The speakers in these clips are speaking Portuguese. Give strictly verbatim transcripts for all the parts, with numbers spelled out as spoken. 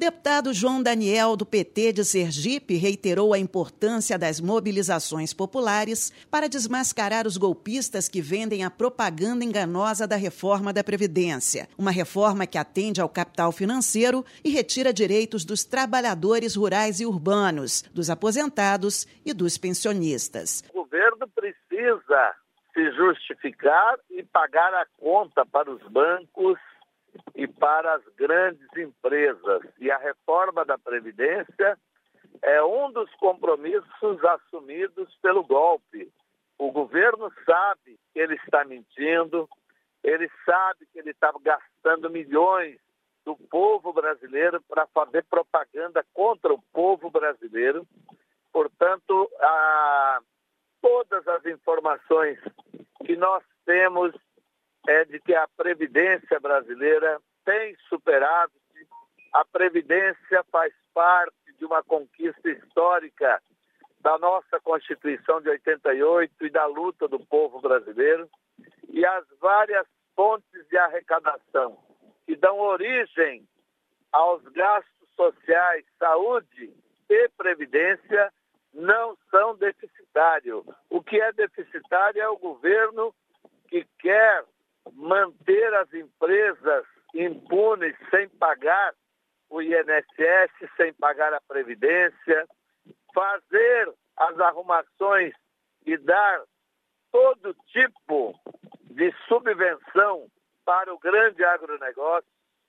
deputado João Daniel, do P T de Sergipe, reiterou a importância das mobilizações populares para desmascarar os golpistas que vendem a propaganda enganosa da reforma da Previdência. Uma reforma que atende ao capital financeiro e retira direitos dos trabalhadores rurais e urbanos, dos aposentados e dos pensionistas. O governo precisa se justificar e pagar a conta para os bancos e para as grandes empresas. E a reforma da Previdência é um dos compromissos assumidos pelo golpe. O governo sabe que ele está mentindo, ele sabe que ele está gastando milhões do povo brasileiro para fazer propaganda contra o povo brasileiro. Portanto, a, todas as informações que nós temos é de que a Previdência brasileira tem superado. A Previdência faz parte de uma conquista histórica da nossa Constituição de oitenta e oito e da luta do povo brasileiro. E as várias fontes de arrecadação que dão origem aos gastos sociais, saúde e previdência não são deficitários. O que é deficitário é o governo que quer manter as empresas impunes sem pagar o I N S S, sem pagar a Previdência, fazer as arrumações e dar todo tipo de subvenção para o grande agronegócio,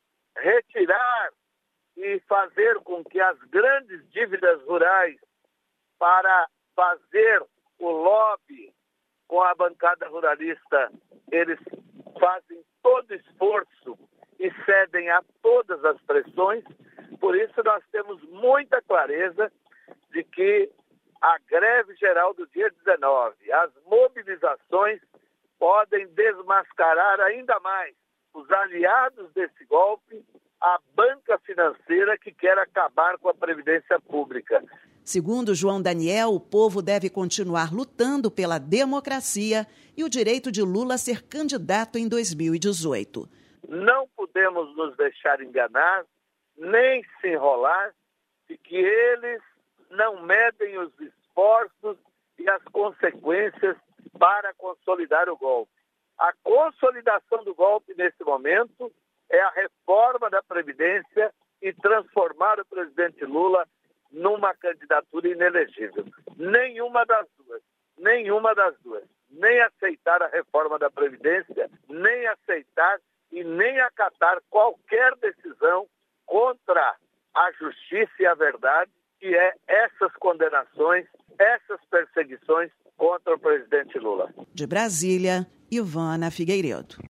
retirar e fazer com que as grandes dívidas rurais para fazer o lobby com a bancada ruralista, eles fazem todo esforço e cedem a todas as pressões. Por isso nós temos muita clareza de que a greve geral do dia dezenove, as mobilizações podem desmascarar ainda mais os aliados desse golpe, a banca financeira que quer acabar com a Previdência Pública. Segundo João Daniel, o povo deve continuar lutando pela democracia e o direito de Lula a ser candidato em dois mil e dezoito. Não podemos nos deixar enganar, nem se enrolar, de que eles não medem os esforços e as consequências para consolidar o golpe. A consolidação do golpe nesse momento é a reforma da Previdência e transformar o presidente Lula numa candidatura inelegível. Nenhuma das duas, nenhuma das duas. Nem aceitar a reforma da Previdência, nem aceitar e nem acatar qualquer decisão contra a justiça e a verdade, que é essas condenações, essas perseguições contra o presidente Lula. De Brasília, Ivana Figueiredo.